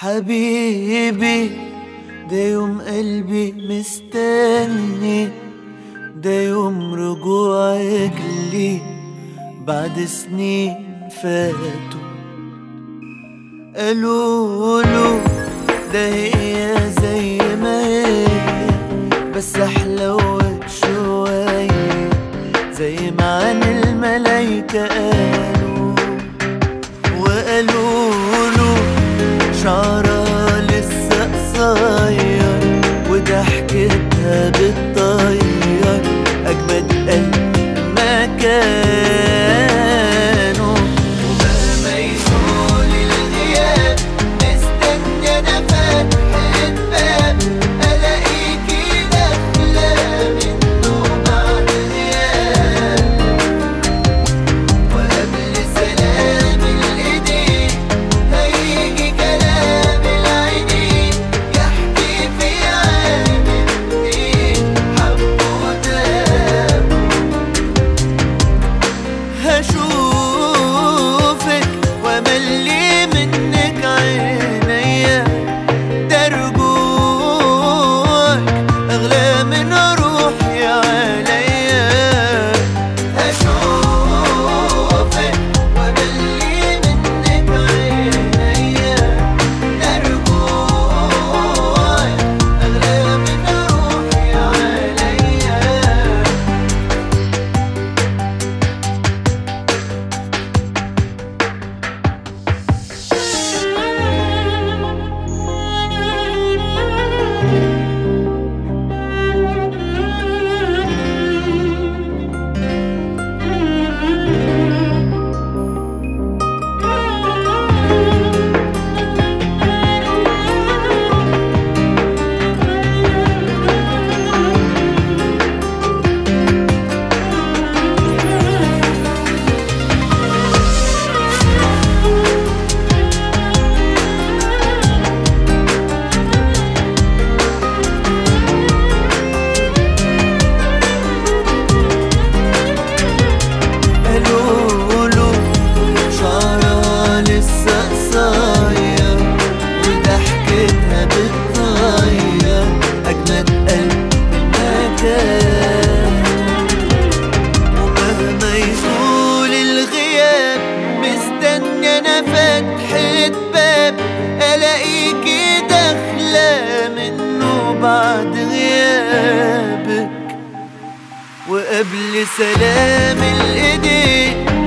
حبيبي ده يوم قلبي مستني، ده يوم رجوعك لي بعد سنين فاتوا. قالوا ده هي زي ما هي بس حلوت شوية زي ما عن الملايكة قالوا. وقالوا شعرها لسه قصير وضحكتها بتطير أجمد قلب ما كانوا. ومهما يطول الغياب مستني أنا فتحة باب ألاقيكي داخلة منه بعد غياب. وقبل سلام الإيدين هيجي كلام العينين يحكي في عالم اتنين حبوا وتابوا. هشوفك واملي منك عينيا، ده رجوعك اغلى من روحي عليا. هشوفك واملي منك عينيا، ده رجوعك اغلى من روحي عليا. قالوا شعرها لسه قصير وضحكتها بتطير أجمد قلب ما كان. ومهما يطول الغياب مستني أنا فتحة باب ألاقيكي داخلة منه بعد غيابك. وقبل سلام الإيدين